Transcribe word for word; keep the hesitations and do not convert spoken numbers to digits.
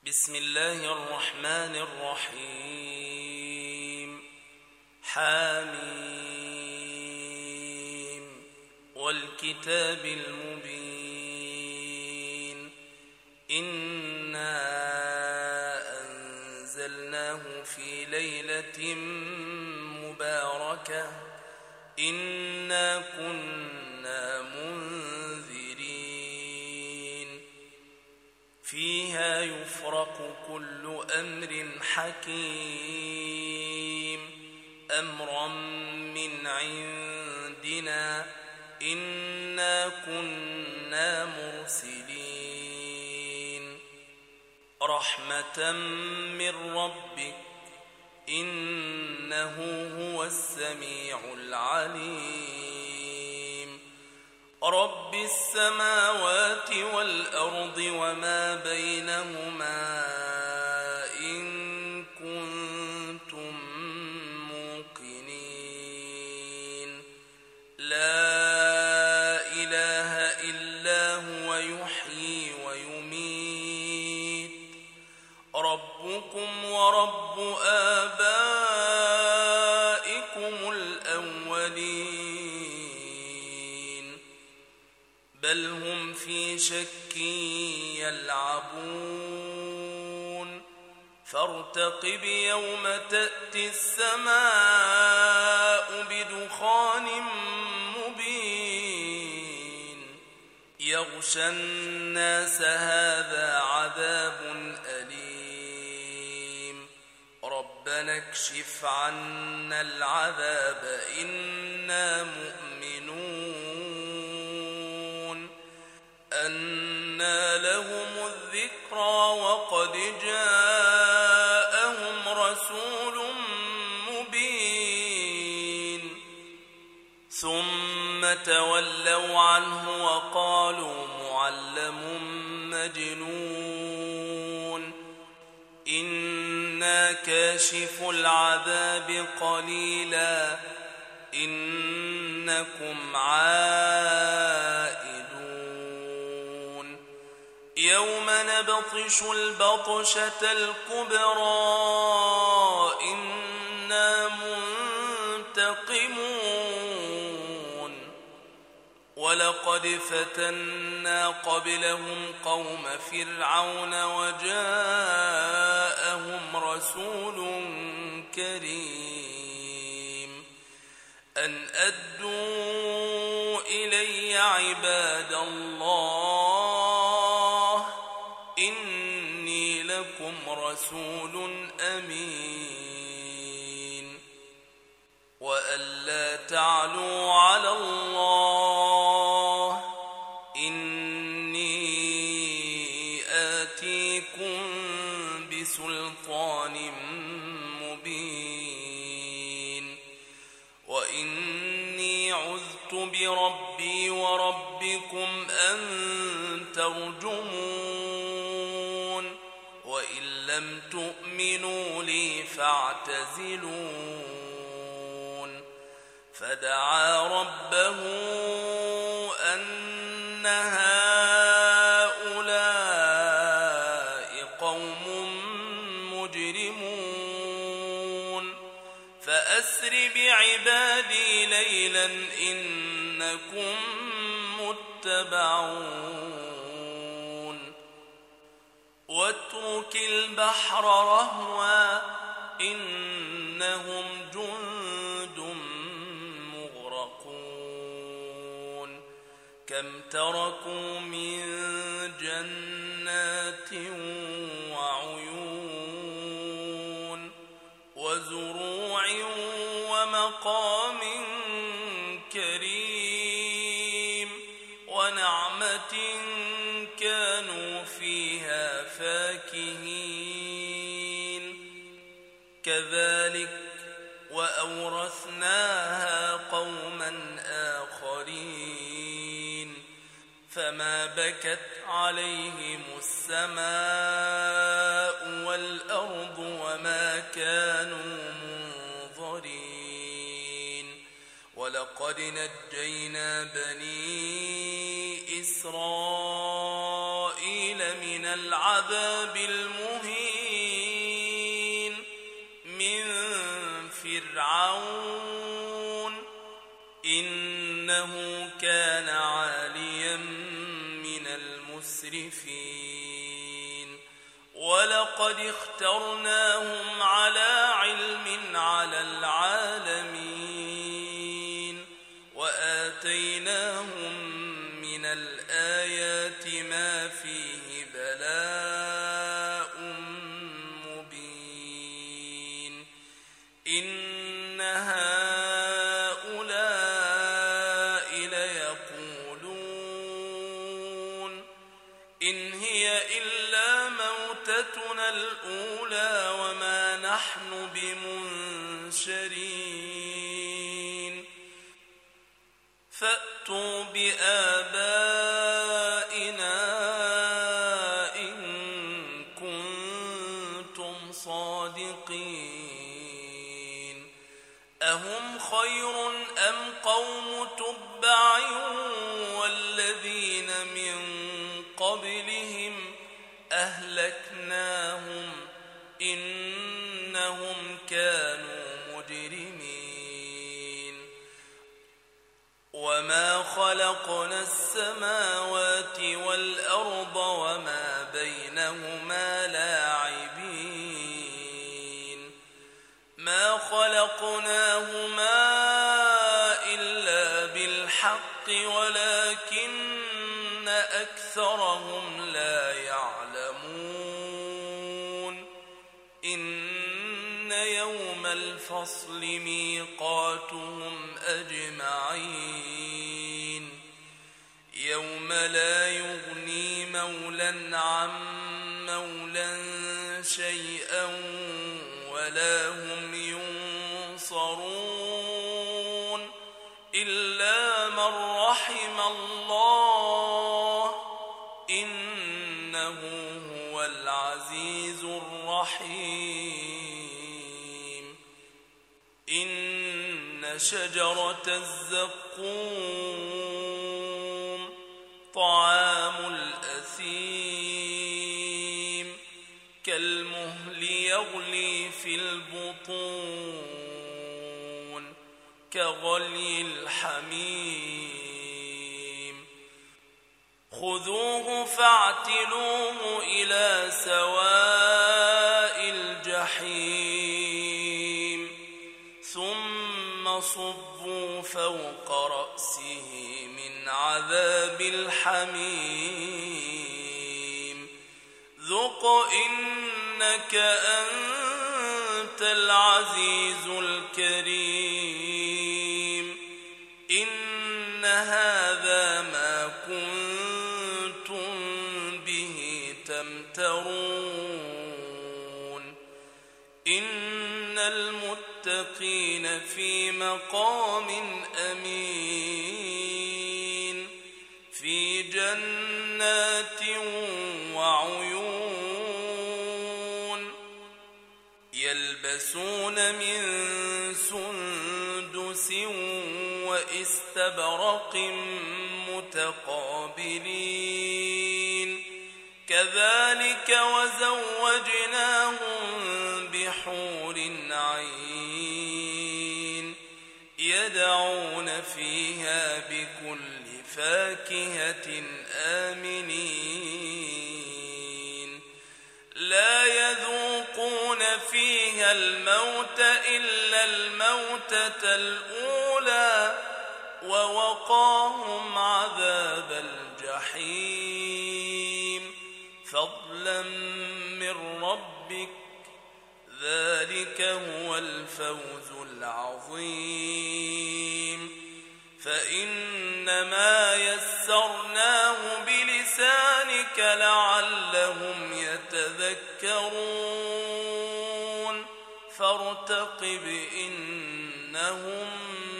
بسم الله الرحمن الرحيم. حاميم والكتاب المبين. إنا أنزلناه في ليلة مباركة إنا كنا منذرين فيها يفرق كل أمر حكيم أمرا من عندنا إنا كنا مرسلين رحمة من ربك إنه هو السميع العليم رب السماوات والأرض وما بينهما إن كنتم موقنين لا إله إلا هو يحيي ويميت ربكم ورب آبائكم الأولين بل هم في شك يلعبون فارتقب يوم تأتي السماء بدخان مبين يغشى الناس هذا عذاب أليم ربنا اكشف عنا العذاب إنا مؤمنون أنى لهم الذكرى وقد جاءهم رسول مبين ثم تولوا عنه وقالوا معلم مجنون إنا كاشف العذاب قليلا إنكم عائدون يوم نبطش البطشة الكبرى إنا منتقمون ولقد فتنا قبلهم قوم فرعون وجاءهم رسول كريم أن أدوا إلي عباد الله إني لكم رسول أمين وألا تعلوا على الله إني آتيكم بسلطان مبين وإني عذت بربي وربكم أن ترجمون وإن لم تؤمنوا لي فاعتزلون فدعا ربه أن هؤلاء قوم مجرمون فأسر بعبادي ليلا إنكم متبعون واترك البحر رهوا إنهم جند مغرقون كم تركوا من جنات وعيون وزروع ومقام كريم ونعمة كانوا فيها فاكهين كذلك وأورثناها قوما آخرين فما بكت عليهم السماء والأرض وما كانوا منظرين ولقد نجينا بني إسرائيل من العذاب المهين ولقد اخترناهم على علم على العالمين وآتيناهم من الآيات ما فيه بلاء مبين إن هؤلاء ليقولون إن هي إلا موتتنا الأولى وما نحن بمنشرين فأتوا بآبائنا إن كنتم صادقين أهم خير أم قوم تبع والذين من قبلهم أهلكناهم إنهم كانوا مجرمين وما خلقنا السماوات والأرض وما بينهما لاعبين ما خلقناهما إلا بالحق ولكن أكثرهم لا يعلمون إن يوم الفصل ميقاتهم أجمعين يوم لا يغني مولى عن مولى شيئا ولا هم ينصرون إلا من رحم الله إنه هو العزيز الرحيم إن شجرة الزقوم طعام الأثيم كالمهل يغلي في البطون كغلي الحميم خذوه فاعتلوه إلى سواء الجحيم ثم صبوا فوق رأسه من عذاب الحميم ذق إنك أنت العزيز الكريم إن هذا ما كنتم به تمترون إن المتقين في مقام أمين في جنات وعيون يلبسون من سندس واستبرق متقابلين كذلك وزوجناهم بحور عين يدعون فيها بكل فاكهة آمنين لا يذوقون فيها الموت إلا الموتة الأولى ووقاهم عذاب الجحيم فضلا من ربك ذلك هو الفوز العظيم فإنما يسرناه بلسانك لعلهم يتذكرون فارتقب إنهم